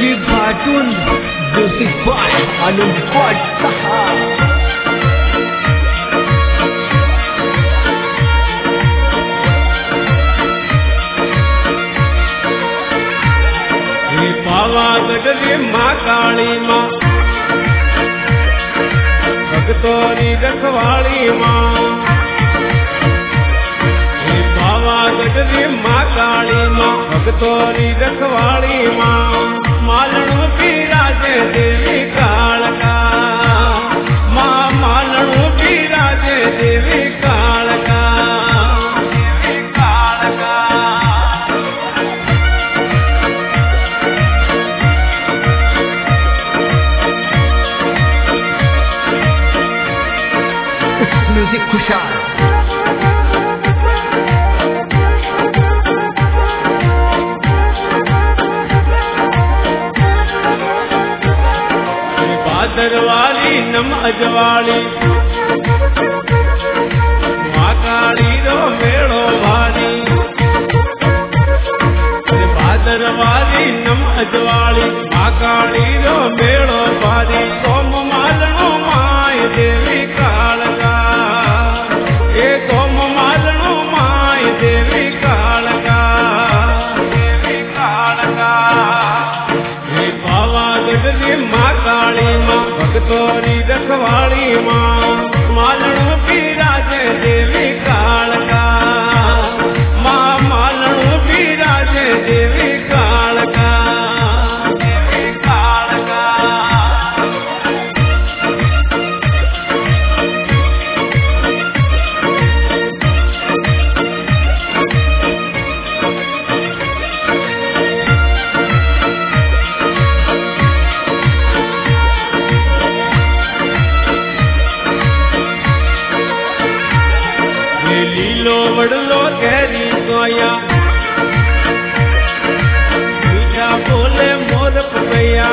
Cartoon Music by Anand Saha. Pavagadh रे माँ काली माँ भक्तोरी रखवाली माँ। पावागढ़ रे माँ काली माँ भक्तोरी रखवाली माँ। मालणु बिराजे देवी कालका माँ, मालणु बिराजे देवी कालका देवी कालका। Music खुशाल भादरवाली नम अजवाली माँ काली रो मेड़ो भारी। भादरवाली नम अजवाली माँ काली रो मेड़ो भारी। सोम मालणो माय देवी कालका ए सोम मालणो माय देवी कालका देवी कालका। हे पावागढ़ रे माँ काली माँ भक्तोरी रखवाली माँ। मालणु बिराजे देवी कालका माँ, मालणु बिराजे देवी कालका देवी कालका। लीलो वडलो कैरी सोया मीठा बोले मोर पपैया।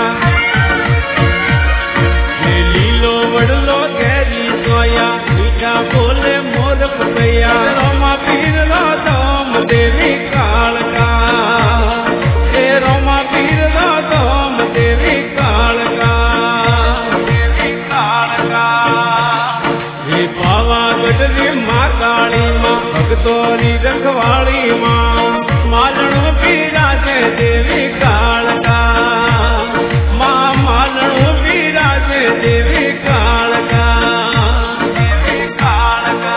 लीलो वडलो कैरी सोया मीठा बोले मोर पपैया। रोमा पीर रो दोम देवी कालका हे रोमा पीर रो दोम देवी कालका देवी कालका। हे पावागढ़ रे माँ काली माँ भक्तोरी रखवाली माँ। मालणु बिराजे देवी कालका माँ, मालणु बिराजे देवी कालका देवी कालका।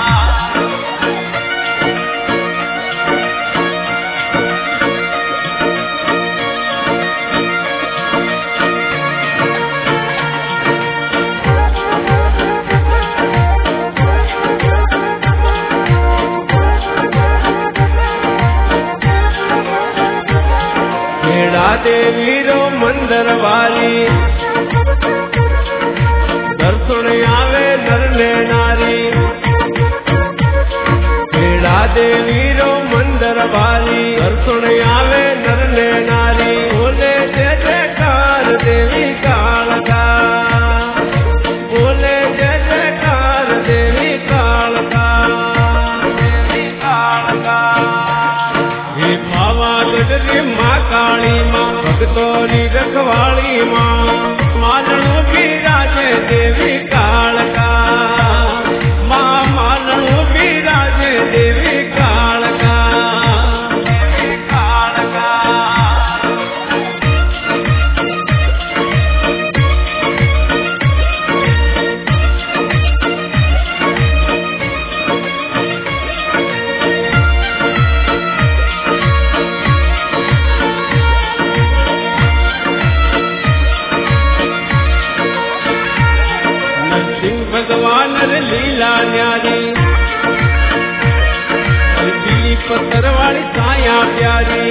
खेड़ा देवी रो मंदिर वाली दर्शन आवे नर ने नारी। खेड़ा देवी रो मंदिर वाली दर्शन आवे नर ने नारी। बोले जय जयकार देवी कालका बोले जय जयकार देवी कालका देवी कालका। हे पावागढ़ रे माँ काली माँ भक्तोरी रखवाली माँ। मालणु बिराजे देवी कालका माँ, मालणु बिराजे देवी कालका देवी कालका। नरसिंह भगवान रे लीला न्यारी पीली पत्थर वाली साया प्यारी।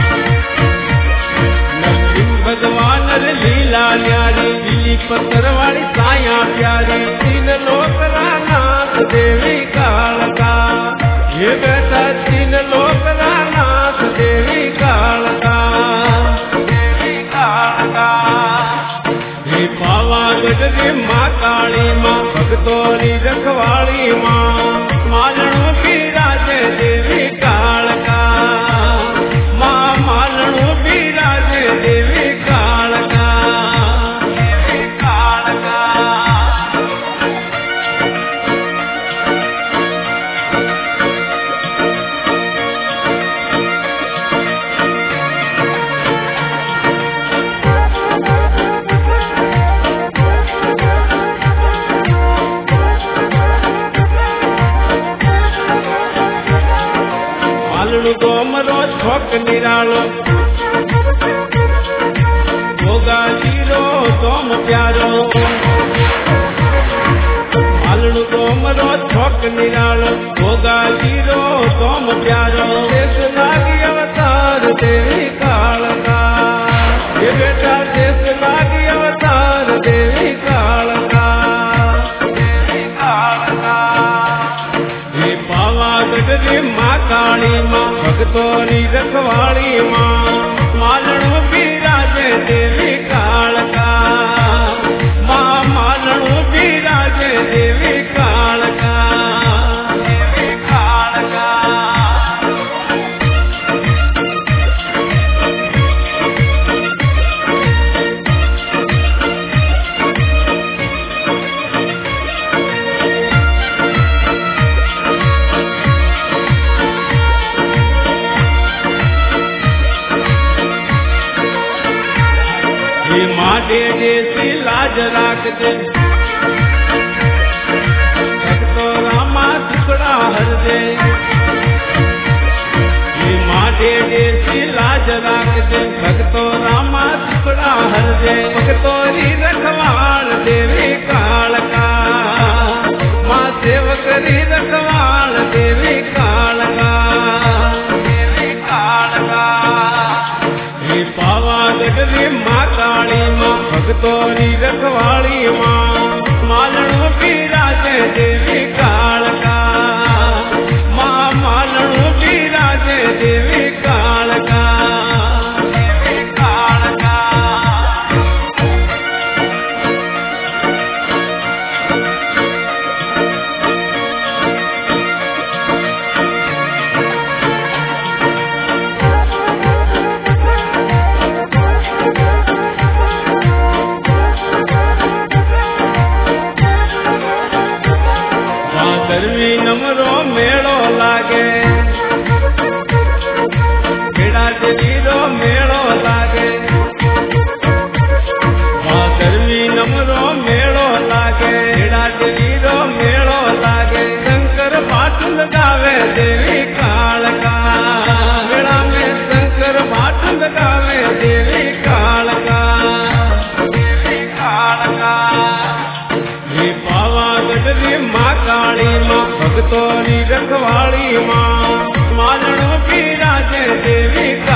नरसिंह भगवान रे लीला न्यारी पीली पत्थर वाली साया प्यारी। तीन लोक नाथ देवी कालका ये बेटा तीन लोक नाथ देवी कालका देवी कालका। हे पावागढ़ रे माँ काली माँ भक्तोरी रखवाली माँ। मालणु बिराजे देवी कालका माँ, मालणु बिराजे देवी कालका। छोक निरालो गोगा जीरो तोम प्यारो मालणु गोमरो छोक निरालो गोगा जीरो तोम प्यारो देश लागी अवतार देवी कालका ये बेटा देश लागी अवतार देवी कालका ये पावागढ़ री माँ काली माँ भक्तों री रखवाली माँ मालणु बिराजे देवी कालका माँ मालणु बिराजे देवी कालका देवी कालका माटे जैसी लाज राख दे भक्तो रामा टुकड़ा हर दे माटे जैसी लाज राख दे भक्तो रामा टुकड़ा हर दे भक्तोरी रखवाल देवी कालका माँ सेवक री रखवाल देवी कालका देवी कालका पावागढ़ री माँ काली माँ भक्तोरी रखवाली माँ मालणु बिराजे देवी कालका माँ मालणु बिराजे देवी कालका देवी कालका गर्मी नमरो मेड़ो लागे खेड़ा जरीरो मेड़ो लागे गर्मी नमरो मेड़ो लागे खेड़ा जरीरो मेड़ो लागे शंकर पाटुल गावे देवी कालका मेड़ा में शंकर पाटुल गावे देवी कालका देवी कालका पावागढ़ री माँ काली माँ भक्तोरी रखवाली माँ मालणु बिराजे देवी